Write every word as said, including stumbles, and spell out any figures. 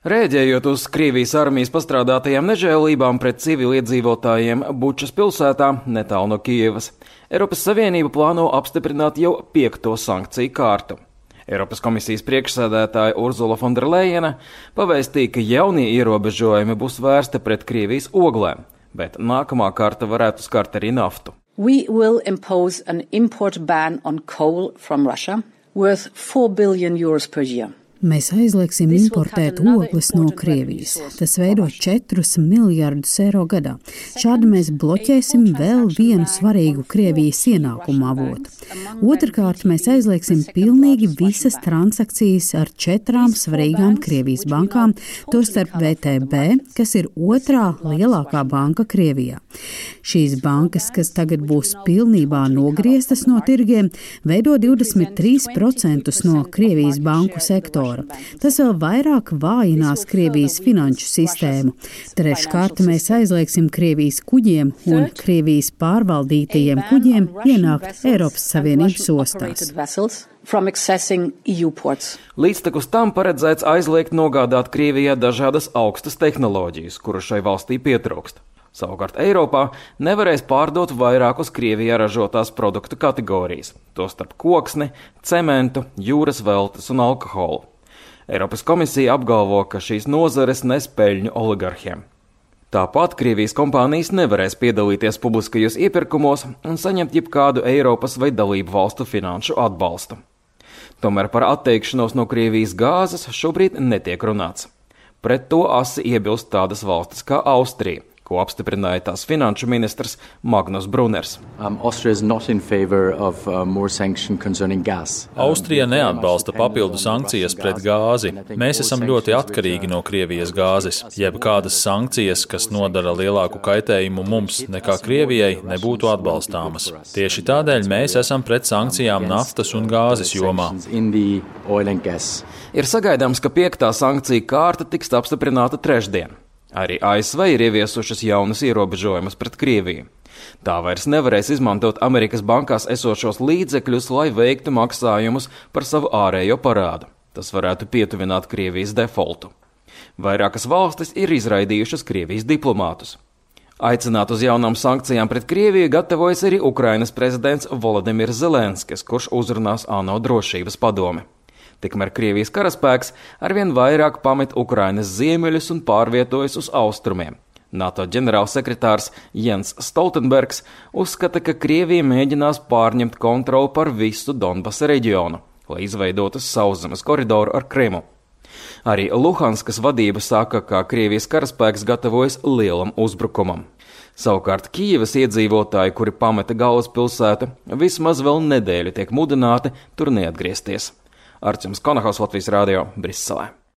Rēģējot uz Krievijas armijas pastrādātajām nežēlībām pret civiliedzīvotājiem Bučas pilsētā, netālu no Kijevas, Eiropas Savienība plāno apstiprināt jau piekto sankciju kārtu. Eiropas komisijas priekšsēdētāja Urzula Fonderlejena pavēstīja, ka jaunie ierobežojumi būs vērsti pret Krievijas oglēm, bet nākamā kārta varētu skart arī naftu. We will impose an import ban on coal from Russia worth four billion euros per year. Mēs aizliegsim importēt ogles no Krievijas. Tas veido četrus miljardus eiro gadā. Šādi mēs bloķēsim vēl vienu svarīgu Krievijas ienākumu avotu. Otrkārt, mēs aizliegsim pilnīgi visas transakcijas ar četrām svarīgām Krievijas bankām, tostarp V T B, kas ir otrā lielākā banka Krievijā. Šīs bankas, kas tagad būs pilnībā nogrieztas no tirgiem, veido divdesmit trīs procentus no Krievijas banku sektora. Tas vēl vairāk vājinās Krievijas finanšu sistēmu. Treškārt, mēs aizliegsim Krievijas kuģiem un Krievijas pārvaldītajiem kuģiem ienākt Eiropas Savienības ostās. Līdztekus tam paredzēts aizliegt nogādāt Krievijā dažādas augstas tehnoloģijas, kuru šai valstī pietrūkst. Savukārt Eiropā nevarēs pārdot vairākus Krievijā ražotās produktu kategorijas, tostarp koksni, cementu, jūras veltes un alkoholu. Eiropas komisija apgalvo, ka šīs nozares nes peļņu oligarhiem. Tāpat Krievijas kompānijas nevarēs piedalīties publiskajos iepirkumos un saņemt jebkādu Eiropas vai dalību valstu finanšu atbalstu. Tomēr par atteikšanos no Krievijas gāzes šobrīd netiek runāts. Pret to asi iebilst tādas valstis kā Austrija, ko apstiprināja tās finanšu ministrs Magnus Bruners. Um, of, uh, Austrija neatbalsta papildu sankcijas pret gāzi. Mēs esam ļoti atkarīgi no Krievijas gāzes. Jeb kādas sankcijas, kas nodara lielāku kaitējumu mums nekā Krievijai, nebūtu atbalstāmas. Tieši tādēļ mēs esam pret sankcijām naftas un gāzes jomā. Ir sagaidāms, ka piektā sankcija kārta tiks apstiprināta trešdien. Arī A S V ir ieviesušas jaunas ierobežojumus pret Krieviju. Tā vairs nevarēs izmantot Amerikas bankās esošos līdzekļus, lai veiktu maksājumus par savu ārējo parādu. Tas varētu pietuvināt Krievijas defoltu. Vairākas valstis ir izraidījušas Krievijas diplomātus. Aicināt uz jaunām sankcijām pret Krieviju gatavojas arī Ukrainas prezidents Volodimirs Zelenskis, kurš uzrunās ANO drošības padome. Tikmēr Krievijas karaspēks arvien vairāk pamet Ukrainas ziemeļus un pārvietojas uz austrumiem. NATO ģenerālsekretārs Jens Stoltenbergs uzskata, ka Krievija mēģinās pārņemt kontroli par visu Donbasa reģionu, lai izveidotu sauszemes koridoru ar Krimu. Arī Luhanskas vadība saka, ka Krievijas karaspēks gatavojas lielam uzbrukumam. Savukārt Kijevas iedzīvotāji, kuri pameta galvaspilsētu, vismaz vēl nedēļu tiek mudināti tur neatgriezties. Arčuns Konahaus, Latvijas radio, Briselē.